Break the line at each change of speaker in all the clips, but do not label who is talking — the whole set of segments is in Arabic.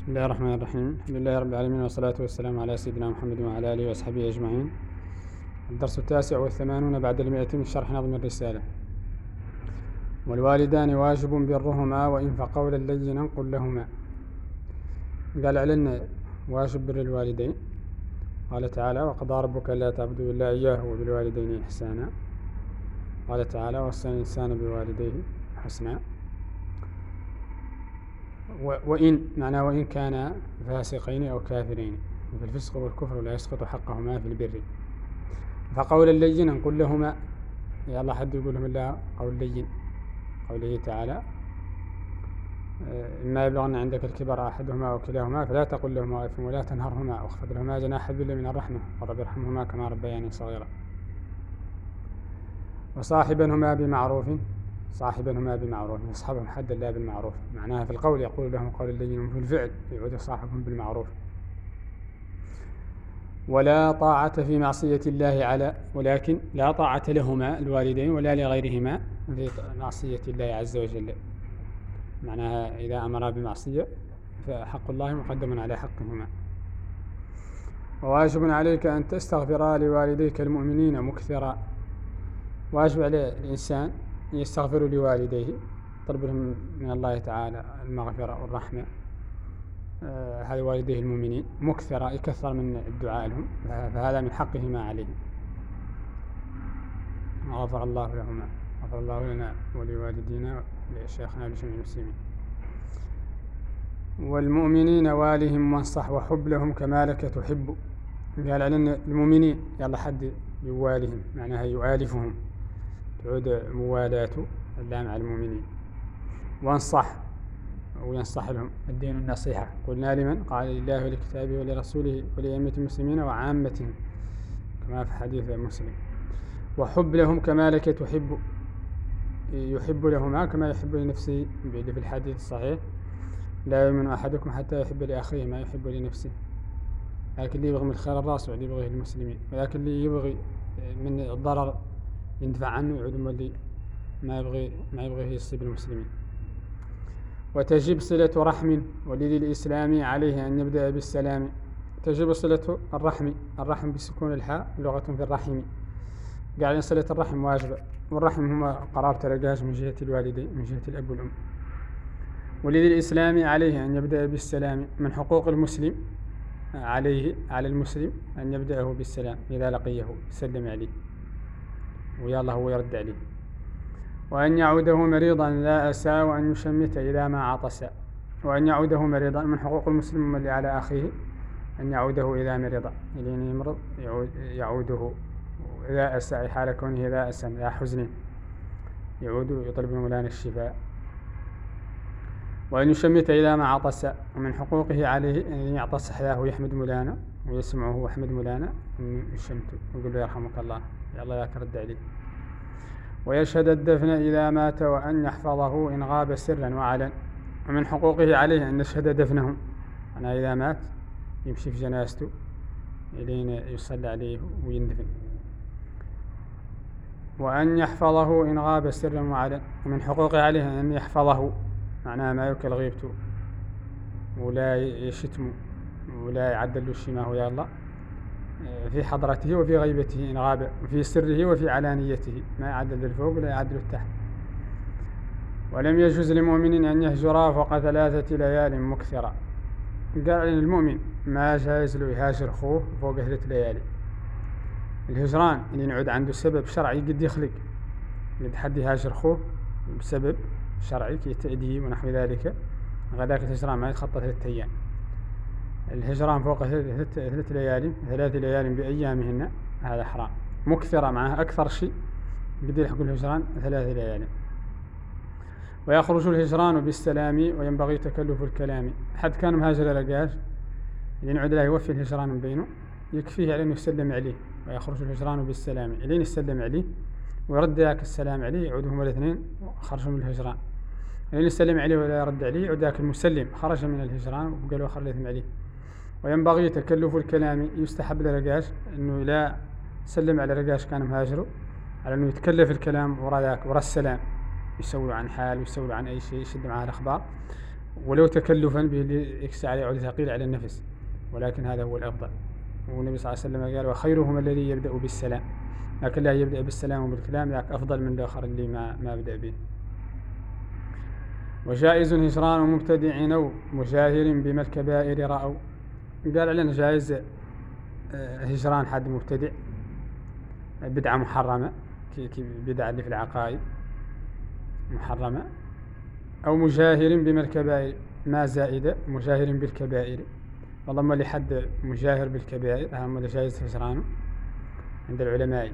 بسم الله الرحمن الرحيم. الحمد لله رب العالمين، والصلاة والسلام على سيدنا محمد وعلى آله وأصحابه أجمعين. الدرس 89 بعد 100 من شرح نظم الرسالة. والوالدان واجب برهما وإن فقولا لينا قل لهما. قال علينا واجب بر الوالدين. قال تعالى: وقضى ربك ألا تعبدوا إلا إياه وبالوالدين إحسانا. قال تعالى: وصى الإنسان بوالديه حسنا. وإن معناه وإن كان فاسقين أو كافرين، في الفسق والكفر لا يسقط حقهما في البر. فقولا لينا قل لهما، يا الله حد يقول لهم الله قول لين. قوله تعالى: إما يبلغن عندك الكبر أحدهما أو كلاهما فلا تقل لهما أف ولا تنهرهما واخفض لهما جناح الذل من الرحمة ورب ارحمهما كما ربياني صغيرا. وصاحبهما بمعروف، صاحبهما بمعروف، يصحبهم حد الله بالمعروف، معناها في القول يقول لهم قول لين، وفي الفعل يعود يصاحبهم بالمعروف. ولا طاعة في معصية الله ولكن لا طاعة لهما الوالدين ولا لغيرهما في معصية الله عز وجل. معناها إذا أمرا بمعصية فحق الله مقدم على حقهما. وواجب عليك أن تستغفر لوالديك المؤمنين مكثرا. واجب على الإنسان يستغفر لوالديه، طلب لهم من الله تعالى المغفرة والرحمة، هذا والديه المؤمنين مكثرا، يكثر من الدعاء لهم، فهذا من حقهما عليه. غفر الله لهما، غفر الله لنا ولوالدينا ولشيخنا ولجميع المسلمين. والمؤمنين والهم وانصح وحب لهم كما لك تحب. قال علينا المؤمنين يلا حد يوالهم، معناها يؤالفهم، تعود موالاته الله مع المؤمنين. وانصح وينصح لهم، الدين النصيحة. قلنا لمن؟ قال لله ولكتابه ولرسوله ولأئمة المسلمين وعامتهم كما في حديث مسلم. وحب لهم كما لك تحب، يحب لهما كما يحب لنفسه في الحديث الصحيح: لا يؤمن أحدكم حتى يحب لأخيه ما يحب لنفسه. لكن اللي يبغي من الخير الراس واللي يبغيه المسلمين، ولكن اللي يبغي من الضرر يندفع عنه يعود مولي ما يبغيه يصيب المسلمين. وتجب صلة رحم ولذي الإسلام عليه أن يبدأ بالسلام. تجب صلة الرحم بسكون الحاء لغة في الرحم. قال صلة الرحم واجبة، والرحم هما قرابة الرجاج من جهة الوالدين، من جهة الأب والأم. ولذي الإسلام عليه أن يبدأ بالسلام. من حقوق المسلم على المسلم أن يبدأه بالسلام، إذا لقيه يسلم عليه ويا الله هو يرد عليه. وأن يعوده مريضا لا أسى، وأن يشمت إذا ما عطس. وأن يعوده مريضا، من حقوق المسلم اللي على أخيه أن يعوده إذا مرض، إلين يمرض يعوده. إذا أسى حال كونه إذا أسى لا حزن يعود يطلب من مولانا الشفاء. وأن يشمت إذا ما عطس. ومن حقوقه عليه أن يعطس حياه ويحمد مولانا ويسمعه ويحمد مولانا أن يشمته ويقول له يرحمك الله يا الله لا ترد عليه. ويشهد الدفن إذا مات، وأن يحفظه إن غاب سرا وعلن. ومن حقوقه عليه أن يشهد دفنه، أنا إذا مات يمشي في جنازته إلين يصلى عليه ويندفن. وأن يحفظه إن غاب سرا وعلن. ومن حقوقه عليه أن يحفظه، معناها ما يوكل غيبته ولا يشتم ولا يعدل الشماه يا الله، في حضرته وفي غيبته إن غاب، وفي سره وفي علانيته، ما يعدل الفوق ولا يعدل التحت. ولم يجوز لمؤمن أن يهجر فوق 3 ليال مكثرا. قال المؤمن ما جايز له يهاجر أخوه فوق 3 ليالي. الهجران اللي نعود عنده سبب شرعي قد يخلق، قد حد يهاجر أخوه بسبب شرعي كيتأديه ونحو ذلك، غداك الهجران ما يتخطى 3 أيام. الهجران فوق 3 ليال 3 ليال بأيامهن هذا حرام. مكثرة معناها أكثر شيء قد يلحق الهجران 3 ليال. ويخرج الهجران بالسلام وينبغي تكلف الكلام. حد كان مهاجر رجاج ينعد له يوفي الهجران من بينه، يكفيه على أنه يسلم عليه. ويخرج الهجران بالسلام إلين يسلم عليه ويرد ذاك السلام عليه، يعودهم الاثنين خرجوا من الهجران. إلين يسلم عليه ولا يرد عليه يعود ذاك المسلم خرج من الهجران وبقى له آخر الاثم عليه. وينبغي تكلف الكلام، يستحب لرجاج أنه لا سلم على رجاج كان مهاجره، على أنه يتكلف الكلام وراء السلام، يسولوا عن حال ويسولوا عن أي شيء، يشد معاه الأخبار ولو تكلفا بيكسى عليه عود ثقيل على النفس، ولكن هذا هو الأفضل. والنبي صلى الله عليه وسلم قال وخيرهم الذي يبدأ بالسلام، لكن لا يبدأ بالسلام وبالكلام ذاك أفضل من الآخر اللي ما بدأ به. وجائز هجران مبتدع أو مجاهر بما الكبائر رأوا. قال لنا جائز هجران حد مبتدع، بدعة محرمة بدعة اللي في العقائد محرمة، أو مجاهر بما الكبائر ما زائدة مجاهر بالكبائر. والله ما لحد مجاهر بالكبائر هم اللي جائز هجرانه عند العلماء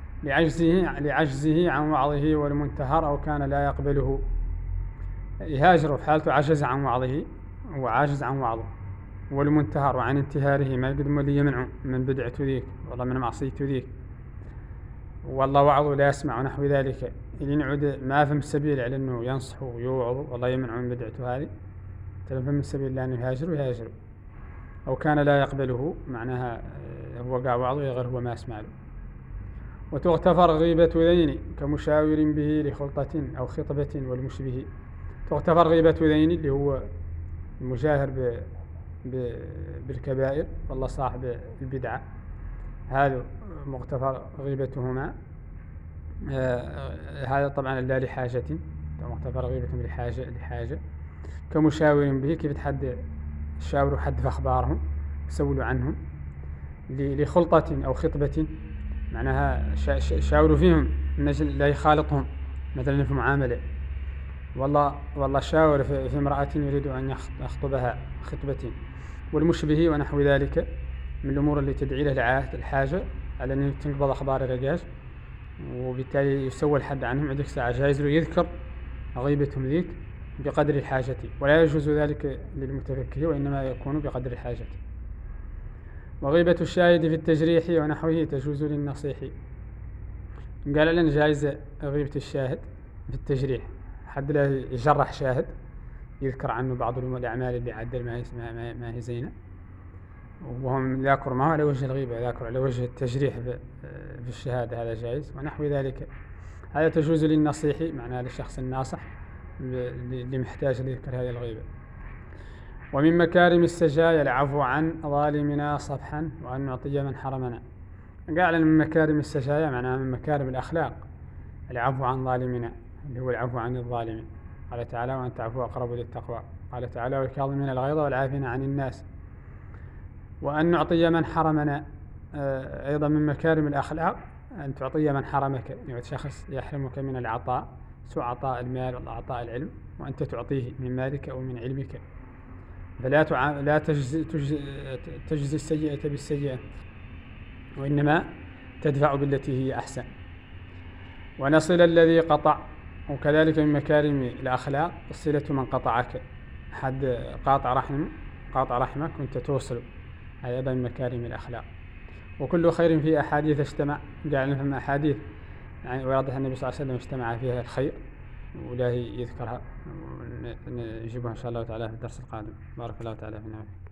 لعجزه عن وعظه والمنتهر، أو كان لا يقبله يهاجر في حالته عجز عن وعظه وعاجز عن وعظه، والمنتهر وعن انتهاره ما يقدم اللي يمنعه من بدعته ذيك والله من معصيته ذيك، والله وعظه لا يسمع ونحو ذلك، اللي نعود ما فهم السبيل على انه ينصحه ويوعظه والله يمنعه من بدعته هذه، فهم السبيل لانه يهاجر. او كان لا يقبله معناها هو قاع وعظه غير هو ما يسمع له. وتغتفر غيبة ذين كمشاور به لخلطة أو خطبة والمشبه. تغتفر غيبة ذين اللي هو المجاهر بالكبائر والله صاحب البدعة، هذا مغتفر غيبتهما. هذا طبعا لا لحاجة، مغتفر غيبتهم لحاجة. كمشاور به كيف تحد شاوروا حد في أخبارهم سولوا عنهم، لخلطة أو خطبة معناها شاوروا فيهم من أجل لا يخالطهم مثلا في معاملة، والله شاور في امرأة يريد أن يخطبها خطبة والمشبه ونحو ذلك من الأمور اللي تدعي له الحاجة على أن تنقبض أخبار الرجاج، وبالتالي يسوى الحد عنهم عندك ساعة جائز له يذكر غيبتهم ذيك بقدر الحاجة، ولا يجوز ذلك للمتفكه وإنما يكون بقدر الحاجة. وغيبة الشاهد في التجريح ونحوه تجوز للنصيح. قال لنا جائز غيبة الشاهد في التجريح، حد لا يجرح شاهد يذكر عنه بعض الأعمال اللي عدل ما هي زينة، وهم ذاكر معه على وجه الغيبة، ذاكر على وجه التجريح في الشهادة، هذا جائز ونحو ذلك. هذا تجوز للنصيح معناه للشخص الناصح اللي محتاج لذكر هذه الغيبة. ومن مكارم السجايا العفو عن ظالمنا صفحا وأن نعطي من حرمنا. قال من مكارم السجايا معناها من مكارم الأخلاق العفو عن ظالمنا اللي هو العفو عن الظالمين. قال تعالى وأن تعفو أقرب للتقوى. قال تعالى والكاظمين الغيظ والعافين عن الناس. وأن نعطي من حرمنا أيضا من مكارم الأخلاق أن تعطي من حرمك، يعني شخص يحرمك من العطاء سواء عطاء المال ولا عطاء العلم وأنت تعطيه من مالك أو من علمك، فلا تجزي السيئة بالسيئة وإنما تدفع بالتي هي أحسن. ونصل الذي قطع، وكذلك من مكارم الأخلاق صلة من قطعك، حد قاطع رحمك وأنت توصل، هذا أيضا من مكارم الأخلاق. وكل خير في أحاديث اجتمع، قال نفهم أحاديث يعني ويضح النبي صلى الله عليه وسلم اجتمع فيها الخير ولا يذكرها، نجيبها إن شاء الله تعالى في الدرس القادم. بارك الله تعالى فينا.